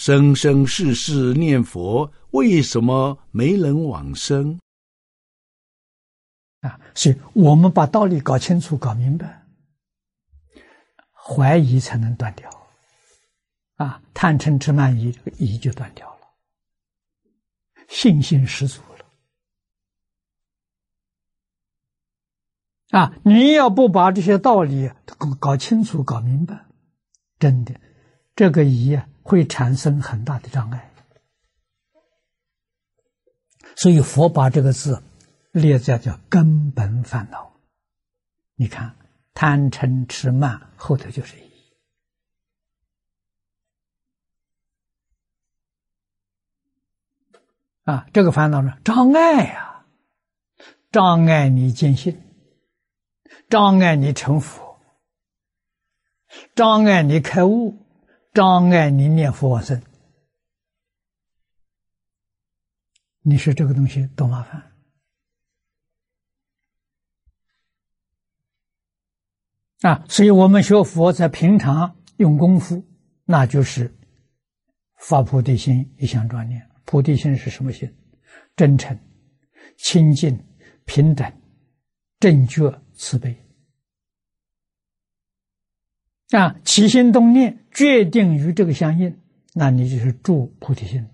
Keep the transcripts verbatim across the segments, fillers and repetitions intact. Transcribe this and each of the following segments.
生生世世念佛，为什么没人往生？ 啊，所以我们把道理搞清楚、搞明白，怀疑才能断掉。啊，贪嗔痴慢疑，这个疑就断掉了，信心十足了。啊，你要不把这些道理搞搞清楚、搞明白，真的，这个疑啊会产生很大的障碍。所以佛把这个字列在叫根本烦恼。你看，贪嗔痴慢后头就是疑。啊，这个烦恼呢，障碍呀、啊，障碍你见性，障碍你成佛，障碍你开悟，障碍你念佛往生。你说这个东西多麻烦啊！所以我们学佛在平常用功夫，那就是发菩提心，一向专念。菩提心是什么心？真诚、清净、平等、正觉、慈悲。啊，起心动念决定与这个相应，那你就是住菩提心。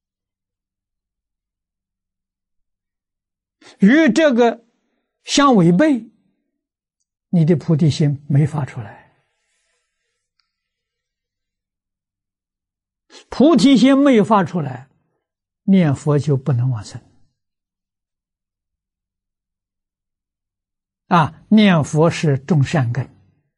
与这个相违背，你的菩提心没发出来。菩提心没有发出来，念佛就不能往生。啊，念佛是种善根。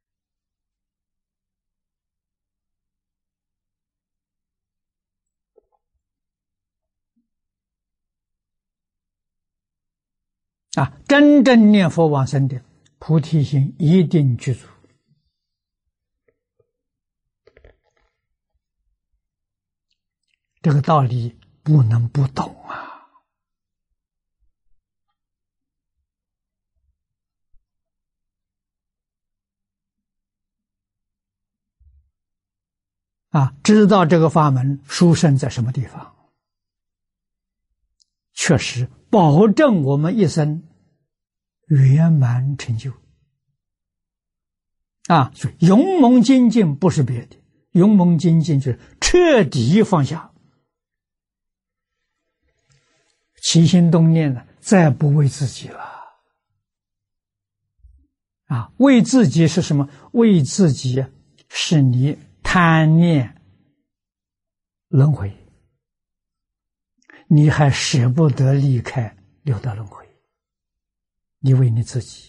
啊，真正念佛往生的菩提心一定具足。这个道理不能不懂啊！啊，知道这个法门殊胜在什么地方，确实保证我们一生圆满成就。啊，所以勇猛精进不是别的，勇猛精进就是彻底放下，起心动念呢，再不为自己了。啊，为自己是什么？为自己是你贪念轮回，你还舍不得离开六道轮回，你为你自己。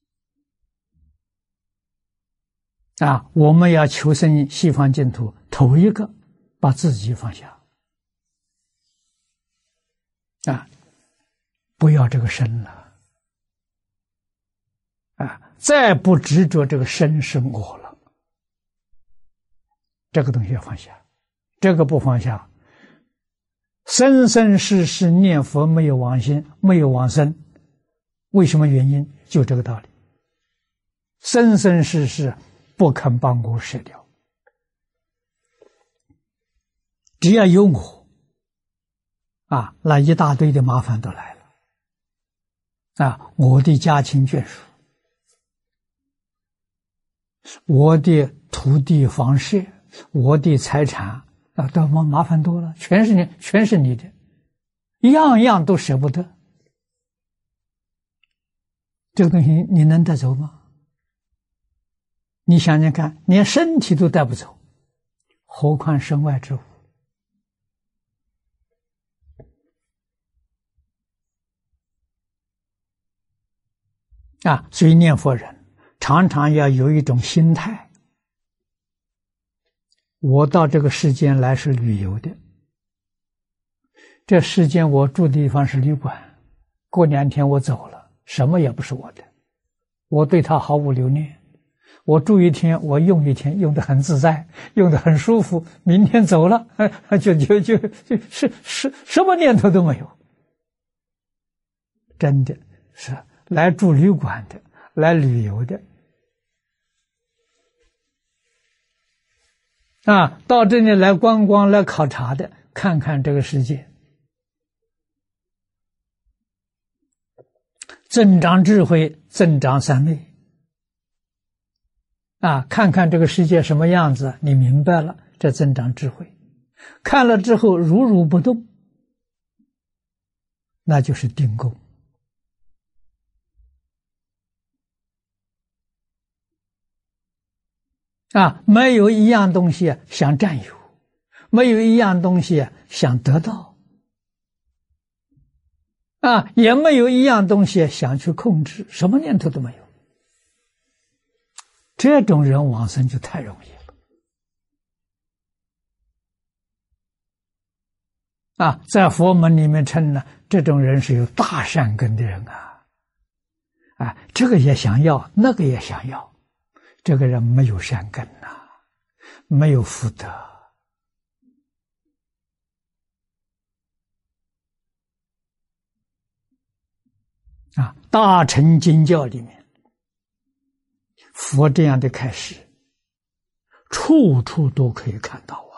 啊，我们要求生西方净土，头一个把自己放下。啊，不要这个身了。啊，再不执着这个身是我了。这个东西要放下，这个不放下，生生世世念佛没有往生，没有往生，为什么原因？就这个道理，生生世世不肯把我舍掉，只要有我，啊，那一大堆的麻烦都来了。啊，我的家亲眷属，我的土地房舍，我的财产啊，都麻麻烦多了，全是你，全是你的，样样都舍不得。这个东西你能带走吗？你想想看，连身体都带不走，何况身外之物？啊，所以念佛人常常要有一种心态，我到这个世间来是旅游的，这世间我住的地方是旅馆，过两天我走了，什么也不是我的，我对它毫无留恋，我住一天，我用一天，用得很自在，用得很舒服，明天走了，就就就就是是什么念头都没有。真的是来住旅馆的，来旅游的， 啊，到这里来观光、来考察的，看看这个世界，增长智慧，增长三昧。啊，看看这个世界什么样子，你明白了，这增长智慧。看了之后如如不动，那就是定功。啊，没有一样东西想占有，没有一样东西想得到，啊，也没有一样东西想去控制，什么念头都没有。这种人往生就太容易了。啊，在佛门里面称呢，这种人是有大善根的人啊，啊，这个也想要，那个也想要，这个人没有善根呐、啊，没有福德。啊，大乘经教里面，佛这样的开示，处处都可以看到啊。